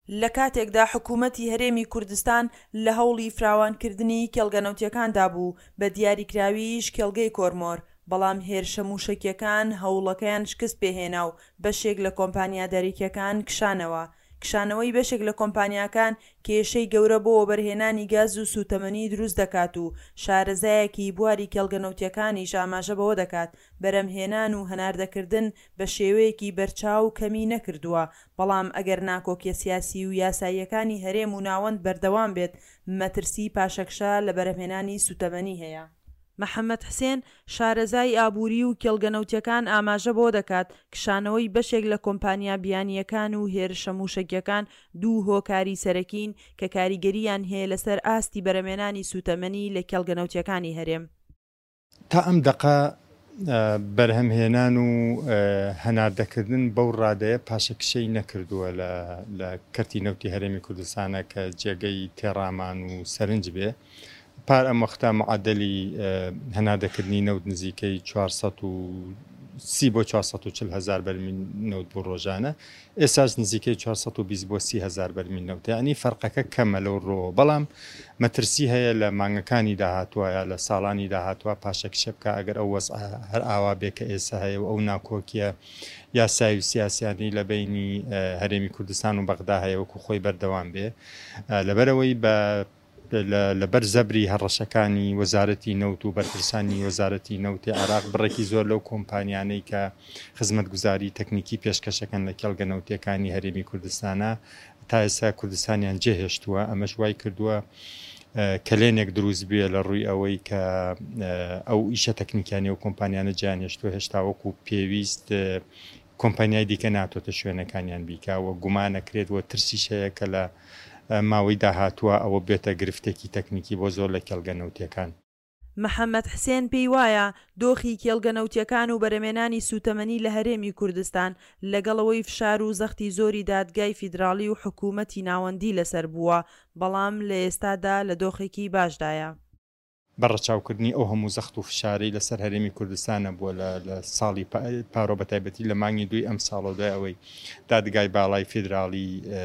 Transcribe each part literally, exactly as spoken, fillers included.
لە کاتێکدا حکوومەتی هەرێمی کوردستان لە هەوڵی فراوانکردنی کێڵگەنەوتیەکاندا بوو بە دیاریکراویش کێڵگەی کۆرمۆر، بەڵام هێرشە موشکیەکان هەوڵەکەیان شکست پێهێنا و بەشێک لە کۆمپانیا دەریکیەکان کشانەوە. کشانەوەی بەشێک لە کۆمپانیاکان کێشەی گەورە بۆ وەبەرهێنانی گاز و سوتەمەنی دروست دەکات و شارەزایەکی بواری کێڵگەنەوتیەکانیش ئاماژە بەوە دەکات بەرەمهێنان و هەناردەکردن بە شێوەیەکی بەرچاو کەمی نەکردووە. بەڵام ئەگەر ناکۆکیە سیاسی و یاساییەکانی هەرێم و ناوەند بەردەوام بێت، مەترسی پاشەکشە لە بەرەمهێنانی سوتەمەنی هەیە. محەممەد حسێن شارەزای ئابووری و کێڵگەنەوتیەکان ئاماژە بۆ دەکات کشانەوەی بەشێک لە کۆمپانیا بیانیەکان و هێرشە موشکیەکان دوو هۆکاری سەرەکین کە کاریگەریان هەیە لەسەر ئاستی بەرەمێنانی سوتەمەنی لە کێڵگەنەوتیەکانی هەرێم. تا ئەم دقە بەرهەمهێنان و هەناردەکردن بەو ڕادەیە پاشەکشەی نەکردووە لە کەرتی نەوتی هەرێمی کوردستانە کە جێگەی تێڕامان و سەرنج بێ. پار ئەم وەختە معادلی هەناردەکردنی نەوت نزیکەی چوارسەد و سی بۆ چوارسەد و چل هەزار بەرمیل نەوت بۆ ڕۆژانە، ئێستاش نزیکەی چوارسەد و بیست بۆ سی هەزار بەرمیل نەوت، یعنی فەرقەکە کەمە لەو ڕۆ. بەڵام مەترسی هەیە لە مانگەکانی داهاتووە یا لە ساڵانی داهاتوە پاشەکشە بکە ئەگەر ئەو وەز هەر ئاوا بێ کە ئێستا هەیە و ئەو ناکۆکیە یاسایی و سیاسیانی لە بینی هەرێمی کوردستان و بەغدا هەیە وەکو خۆی بەردەوام بێ، لەبەرەوەی بە لەبەر زەبری هەڕەشەکانی وەزارەتی نەوت و بەرپرسانی وەزارەتی نەوتی عێراق بڕێکی زۆر لەو کۆمپانیانەی کە خزمەتگوزاری تەکنیکی پێشکەشەکەن لە کێڵگەنەوتیەکانی هەرێمی کوردستانە تا ئێستا کوردستانیان جێهێشتووە. ئەمەش وای کردووە کەلێنێک دروست بێ لە ڕووی ئەوەی کە ئەو ئیشە تەکنیکیانی و کۆمپانیانە جیانهێشتووە هێشتا وەکو پێویست کۆمپانیای دیکە ناتۆتە شوێنەکانیان بیکاوە، گومانەکرێتەوە ترسیش هەیە کە لە ماوەی داهاتووە ئەوە بێتە گرفتێکی تەکنیکی بۆ زۆر لە کێڵگەنەوتیەکان. محەممەد حسێن پێی وایە دۆخی کێڵگەنەوتیەکان و بەرەمێنانی سوتەمەنی لە هەرێمی کوردستان لەگەڵەوەی فشار و زەختی زۆری دادگای فیدراڵی و حکوومەتی ناوەندی لەسەر بووە، بەڵام لە ئێستادا لە دۆخێکی باشدایە. بەڕەچاوکردنی ئەو هەموو زەخت و فشارەی لەسەر هەرێمی کوردستانە بووە لە ساڵی پارۆ بەتایبەتی لە مانگی دوی ئەم ساڵە دوای ئەوەی دادگای باڵای فیدراڵی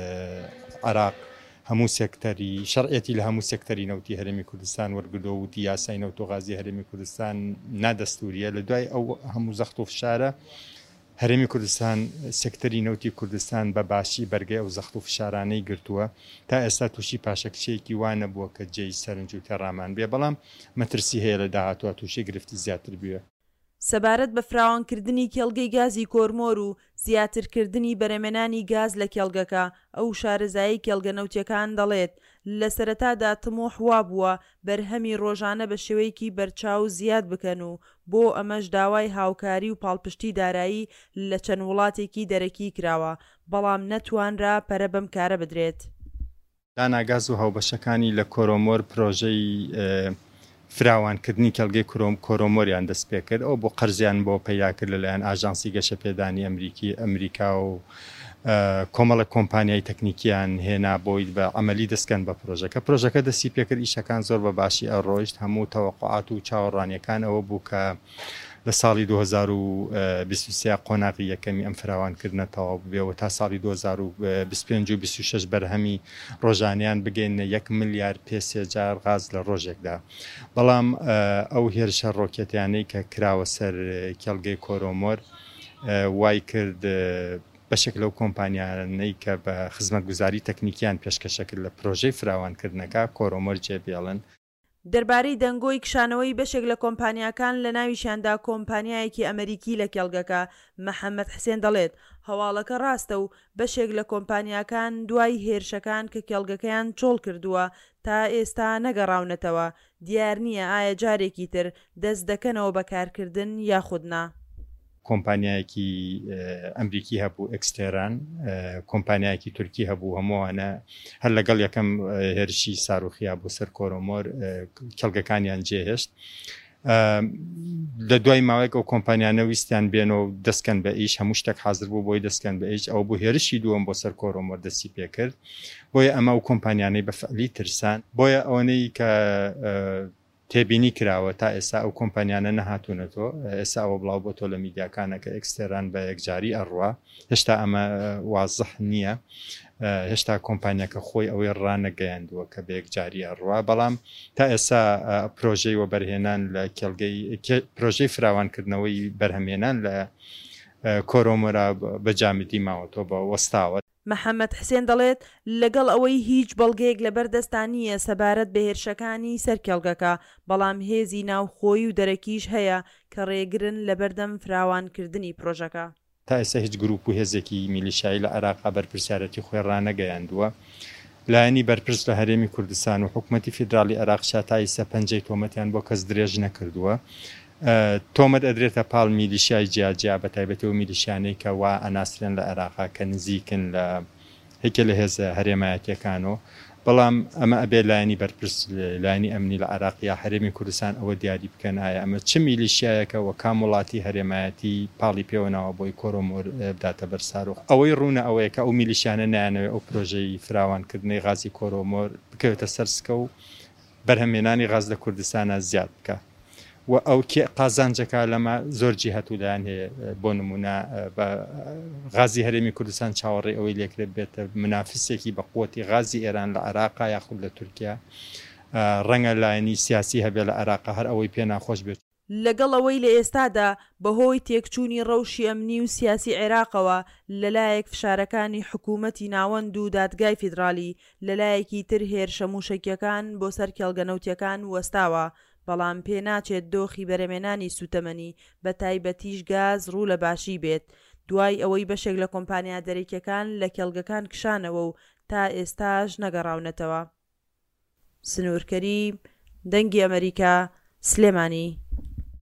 عێراق هەموو سێکتەری شەرعەتی لە هەموو سێکتەری نەوتی هەرێمی کوردستان وەرگردۆ وتی یاسای نەوت و غازی هەرێمی کوردستان نادەستوریە. لە دوای ئەو هەموو زەخت و فشارە هەرێمی کوردستان سێکتەری نەوتی کوردستان بە باشی بەرگەی ئەو زەخت و فشارانەی گرتووە، تا ئێستا تووشی پاشەکشەیەکی وانە بووە کە جێی سەرنج و تێڕامان بێ، بەڵام مەترسی هەیە لە داهاتوە تووشی گرفتی زیاتر بووە. سەبارەت بە فراوانکردنی کێڵگەی گازی کۆرمۆر و زیاترکردنی بەرەمێنانی گاز لە کێڵگەکە، ئەو شارەزایی کێڵگەنەوتیەکان دەڵێت لە سەرەتادا تمۆح وا بووە بەرهەمی ڕۆژانە بە شێوەیەکی بەرچاو زیاد بکەن و بۆ ئەمەش داوای هاوکاری و پاڵپشتی دارایی لە چەند وڵاتێکی دەرەکی کراوە، بەڵام نەتوانرا پەرە بەم کارە بدرێت. داناگاز و هاوبەشەکانی لە کۆرۆمۆر پرۆژەی فراوانکردنی کێڵگەی کۆرۆمۆریان دەست پێ کرد، ئەو بۆ قەرزیان بۆ پەیدا کرد لەلایەن ئاژانسی گەشە پێدانی ئەمریکی ئەمریکا و کۆمەڵە کۆمپانیای تەکنیکیان هێنا بۆی بە عەمەلی دەستکەن بە پرۆژەکە. پرۆژەکە دەستی پێکرد، ئیشەکان زۆر بە باشی ئەڕۆیشت، هەموو تەوەقعات و چاوەڕوانیەکان ئەوە بوو کە لە ساڵی دوو هەزار و بیست و سێ قۆناغی یەکەمی ئەم فراوانکردنە تەواو بێەوە تا ساڵی دوو هەزار و بیست و پێنج و بیست و شەش بەرهەمی ڕۆژانیان بگەینە یەک ملیار پێ سێجار غاز لە ڕۆژێکدا. بەڵام ئەو هێرشە ڕۆکێتیانەی کە کراوە سەر کێڵگەی کۆرۆمۆر وای کرد بەشێک لەو کۆمپانیانەی کە بە خزمەتگوزاری تەکنیکیان پێشکەشەکرد لە پرۆژەی فراوانکردنەکە کۆرۆمۆر جێبێڵن. دەربارەی دەنگۆی کشانەوەی بەشێک لە کۆمپانیاکان لە ناویشیاندا کۆمپانیایەکی ئەمریکی لە کێڵگەکە، محەممەد حسێن دەڵێت هەواڵەکە ڕاستە و بەشێک لە کۆمپانیاکان دوای هێرشەکان کە کێڵگەکەیان چۆڵ کردووە تا ئێستا نەگەڕاونەتەوە، دیار نییە ئایا جارێکی تر دەست دەکەنەوە بەکارکردن یاخودنا. کۆمپانیایەکی ئەمریکی هەبوو ئەکستێران، کۆمپانیایەکی تورکی هەبوو، هەمووانە هەر لەگەڵ یەکەم هێرشی ساروخیا بۆ سەر کۆرۆمۆر کێڵگەکانیان جێهێشت. لە دوای ماوەیەک ئەو کۆمپانیانە ویستیان بێنەوە دەستکەن بە ئیش، هەموو شتێک حاضر بوو بۆی دەستکەن بە ئیش، ئەو بوو هێرشی دووەم بۆ سەر کۆرۆمۆر دەستی پێکرد. بۆیە ئەمە و کۆمپانیانەی بە فعلی ترسان، بۆیە ئەوەنەی کە تێبینی کراوە تا ئێستا ئەو کۆمپانیانە نەهاتوونەتەوە ئێستا ئەوە بڵاو بۆ تۆ لە میدیاکانەکە ئەکسسێران بە یەکجاری ئەڕوا هێشتا ئەمە وازح نییە هێشتا کۆمپانیەکە خۆی ئەوەی ڕانەگەیاندووە کە بە یەکجاری ئەڕوا بەڵام تا ئێستا پرۆژەی وەبەرهێنان لە کێڵگەی پرۆژەی فراوانکردنەوەی بەرهەمێنان لە کۆرۆمۆرا بەجامدی ماوەتۆ بە وەستاوە. محەممەد حسێن دەڵێت لەگەڵ ئەوەی هیچ بەڵگەیەک لە بەردەستانیە سەبارەت بە هێرشەکانی سەرکێڵگەکە بەڵام هێزی ناوخۆی و دەرەکیش هەیە کە ڕێگرن لە بەردەم فراوانکردنی پرۆژەکە. تا ئێستا هیچ گروپ و هێزێکی میلیشایی لە عێراقا بەرپرسیارەتی خۆی ڕانەگەیاندووە لایەنی بەرپرس لە هەرێمی کوردستان و حکوومەتی فیدرالی عێراق شاتای سە پەنجەی تۆمەتیان بۆ کەس درێژ نەکردووە. تۆمەت ئەدرێتە پاڵ میلیشیای جیاجیا بە تایبەتی و میلیشیانەی کە وا ئەناسرێن لە عێراقا کە نزیکن لە هێکە لە هێزە هەرێمایەتیەکانەوە بەڵام ئەمە ئەبێ لایەنی بەرپرس لایەنی ئەمنی لە عێراق یا هەرێمی کوردستان ئەوە دیاری بکەن ئایا ئەمە چ میلیشیایەکە و کام وڵاتی هەرێمایەتی پاڵی پێوەناوە بۆی کۆرۆمۆر بداتە بەرسارۆ ئەوەی ڕوونە ئەوەیە کە ئەو میلیشیانە نایانەوێت ئەو پرۆژەی فراوانکردنی غازی کۆرۆمۆر بکەوێتە سەرسکە و بەرهەمێنانی غاز لە کوردستانە زیاد بکە و ئەو قازانجەکە لەمە زۆرجی هەتوولایەن هەیە بۆ نمونە بە غازی هەرێمی کوردستان چاوەڕێ ئەوەی لێکرێت بێتە منافسێکی بە قووەتی غازی ئێران لە عێراقا یاخود لە تورکیا ڕەنگە لایەنی سیاسی هەبێ لە عێراقا هەر ئەوەی پێ ناخۆش بێت. لەگەڵ ئەوەی لە ئێستادا بەهۆی تێکچوونی ڕەوشی ئەمنی و سیاسی عێراقەوە لەلایەک فشارەکانی حکوومەتی ناوەند و دادگای فیدرالی لەلایەکی تر هێرشە موشکیەکان بۆ سەر کێڵگەنەوتیەکان وەستاوە بەڵام پێ ناچێت دۆخی بەرەمێنانی سوتەمەنی بە تایبەتیش گاز ڕوو لە باشی بێت دوای ئەوەی بەشێک لە کۆمپانیا دەرێکیەکان لە کێڵگەکان کشانەوە و تا ئێستاش نەگەڕاونەتەوە. سنوورکەری دەنگی ئەمریکا سلێمانی.